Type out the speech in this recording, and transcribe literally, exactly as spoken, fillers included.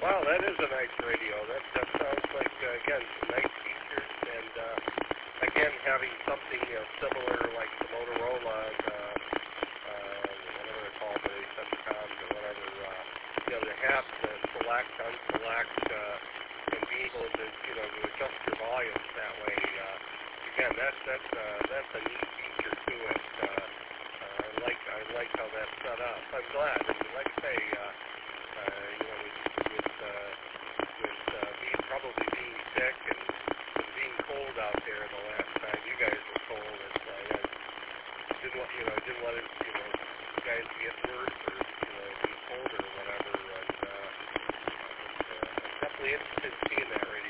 Wow, that is a nice radio. That that sounds like uh, again some nice features, and uh, again having something you know, similar like the Motorola, uh, uh, whatever they're called, the Decepticons or whatever. Uh, you know, to have the select, unselect, uh, and be able to you know to adjust your volumes that way. Uh, again, that's that's uh, that's a neat feature to it. Uh, uh, I like I like how that's set up. I'm glad. I mean, like I say. Uh, Uh, you know, with with, uh, with uh, me probably being sick and, and being cold out there the last time you guys were cold, and uh, I didn't want, you know, I didn't want it, you know, you guys to get worse or you know be colder or whatever. And uh, uh, I'm definitely interested in seeing that radio.